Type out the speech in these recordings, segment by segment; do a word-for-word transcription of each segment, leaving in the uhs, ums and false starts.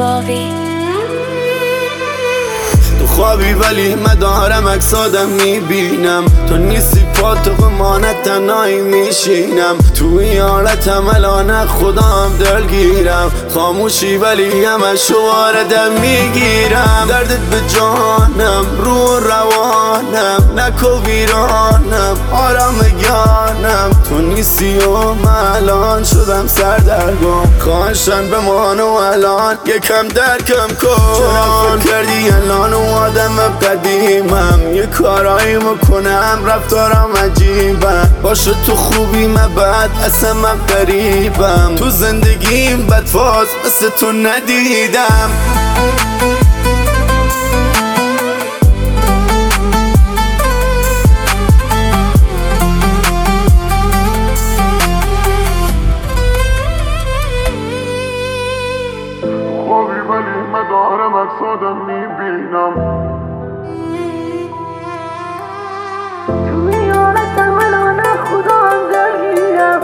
باوی. تو خوابی ولی مدارم اکسادم میبینم، تو نیستی پاتو قمانت تنهایی میشینم، تو این حالتم الان خودم دلگیرم، خاموشی ولی همشو واردم میگیرم، دردت به جانم رو روانم، نکو ویرانم آرام گیانم، تو نیستی و من الان شدم سردرگم، خواهشن بمان و الان یکم درکم کن، چرا فکر کردی الان و آدم قدیمم، یه کارایی میکنم رفتارم عجیبم، باشه تو خوبی من بد اصلا من غریبم، تو زندگیم بدفاز مثل تو ندیدم. خوابی ولی من دارم اکسادم میبینم، توی حالتم الان خودم درگیرم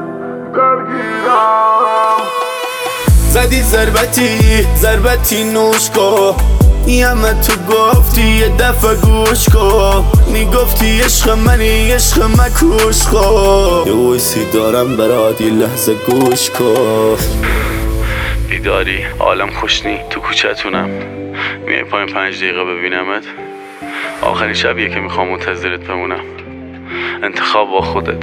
درگیرم. زدی ضربتی ضربتی نوش کو، همه تو گفتی یه دفعه گوش کو، میگفتی عشق منی عشق مکوش کو، یه ویسی دارم برات یه لحظه گوش کو، بیداری عالم خوشنی تو کوچتونم، میای پایین پنج دقیقه ببینمت، آخرین شبیه که میخوام منتظرت بمونم، انتخاب با خودت.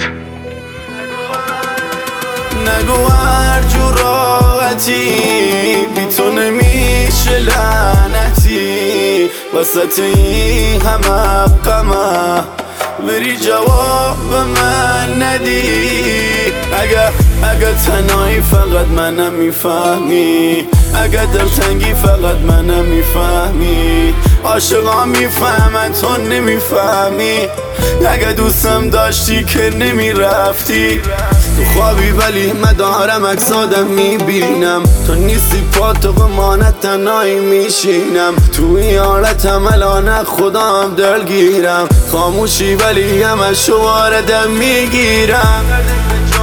نگو هر جور راحتی بی تو نمیشه لعنتی، وسط این همه غمه بری جواب من ندی، اگه اگه تنهایی فقط منم میفهمی، اگه دلتنگی فقط منم میفهمی، عاشقا میفهمن تو نمیفهمی، اگه دوستم داشتی که نمیرفتی، تو خوابی ولی من دارم اکسادم میبینم، تو نیستی پاتو قمانت تنهایی میشینم، تو این حالتم الان خودم دلگیرم، خاموشی ولی همشو واردم میگیرم.